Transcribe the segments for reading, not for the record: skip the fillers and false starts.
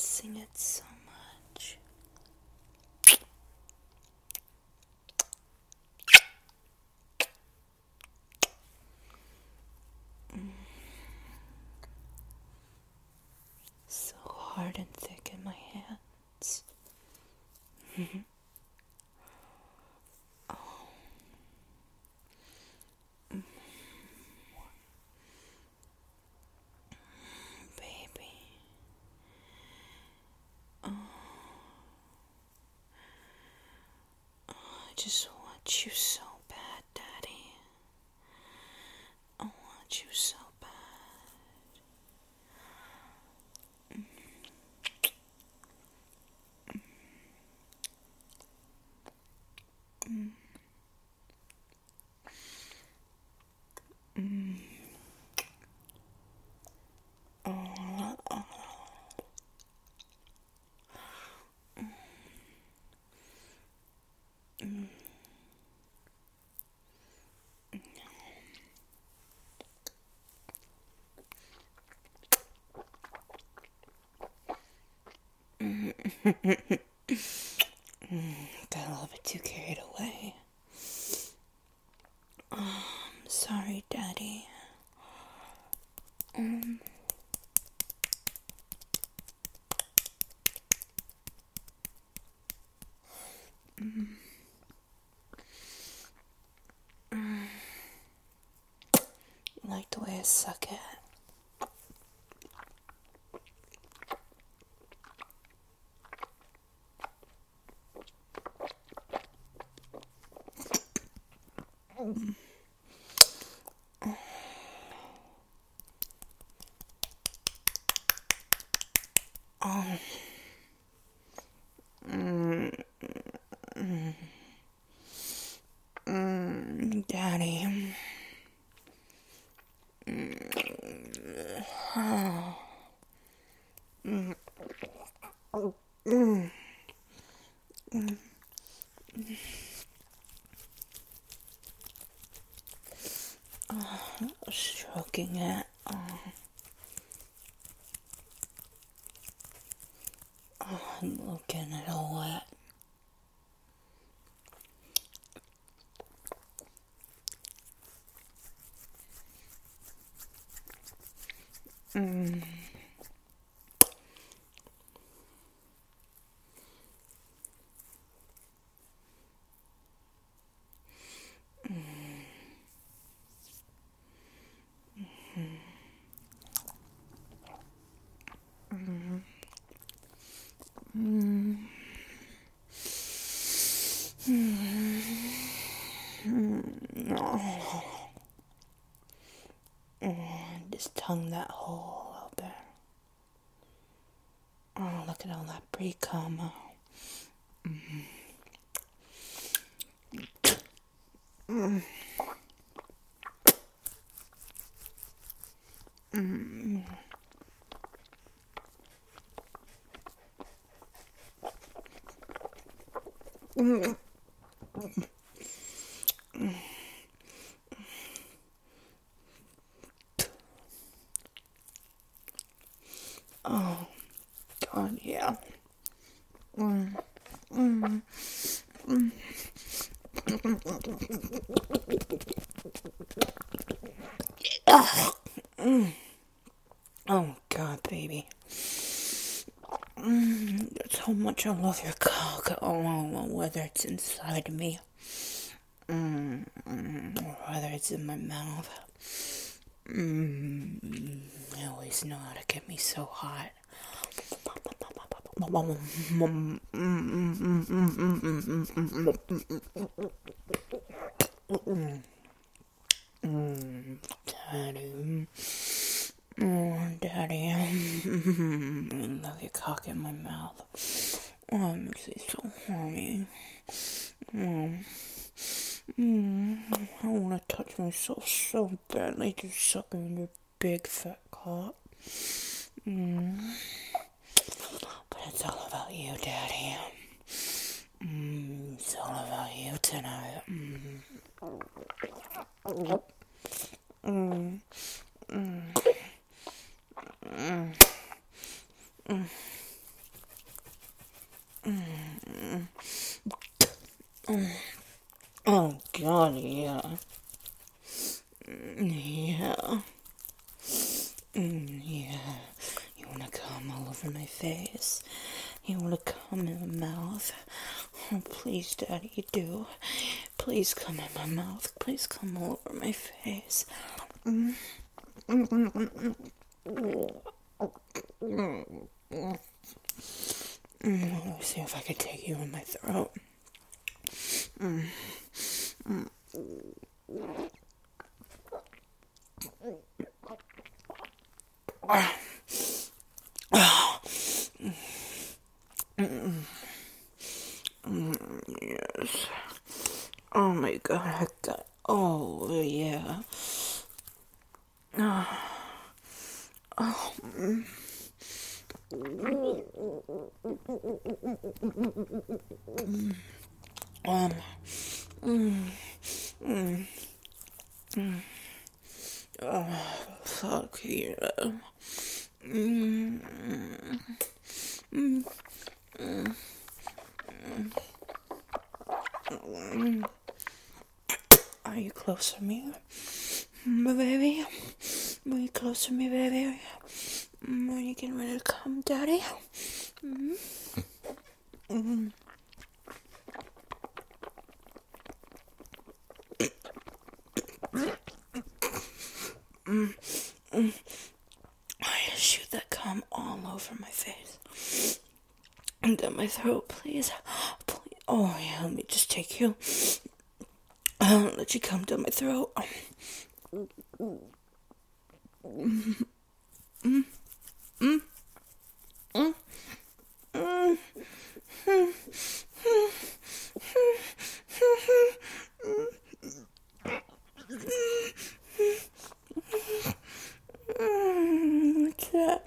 missing it so much. So hard and thick in my hands. Baby. I just want you so bad, Daddy. I want you so bad. Got a little bit too carried away. Sorry, Daddy. You like the way I suck it? Daddy. Stroking it. I'm getting it all wet. Just tongue that hole out there. Oh, look at all that pre-cum. Oh, God, yeah. Oh, God, baby. That's how much I love your cock. Oh, whether it's inside of me, or whether it's in my mouth. You always know how to get me so hot. Daddy. Oh, Daddy. I love your cock in my mouth. Oh, it makes me so horny. I want to touch myself so badly, just sucking your big fat cock. But it's all about you, Daddy. It's all about you tonight. Oh God, yeah. Yeah. Yeah. You wanna come all over my face? You wanna come in my mouth? Oh, please, Daddy, you do. Please come in my mouth. Please come all over my face. Let me see if I can take you in my throat. Yes. Oh my God, I got. Oh yeah. Um. Fuck yeah. Are you close to me, my baby? Are you close to me, baby? Are you getting ready to come, Daddy? I shoot that cum all over my face and down my throat, please. Please. Oh yeah, let me just take you. Let you come down my throat. What's that?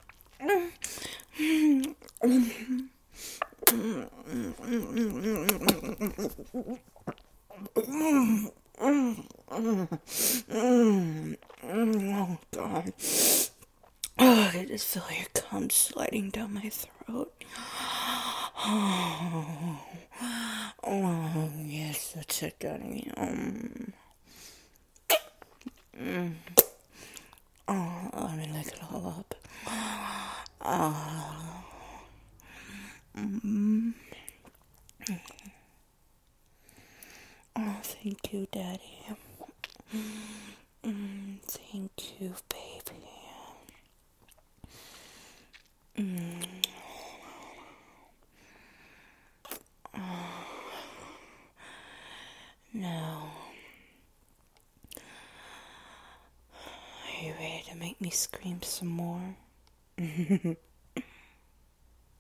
Oh God. Oh, I just feel your cum sliding down my throat. Oh, oh yes, that's it, Daddy. Oh, let me lick it all up. Oh, thank you, Daddy. Thank you, baby. Now, are you ready to make me scream some more?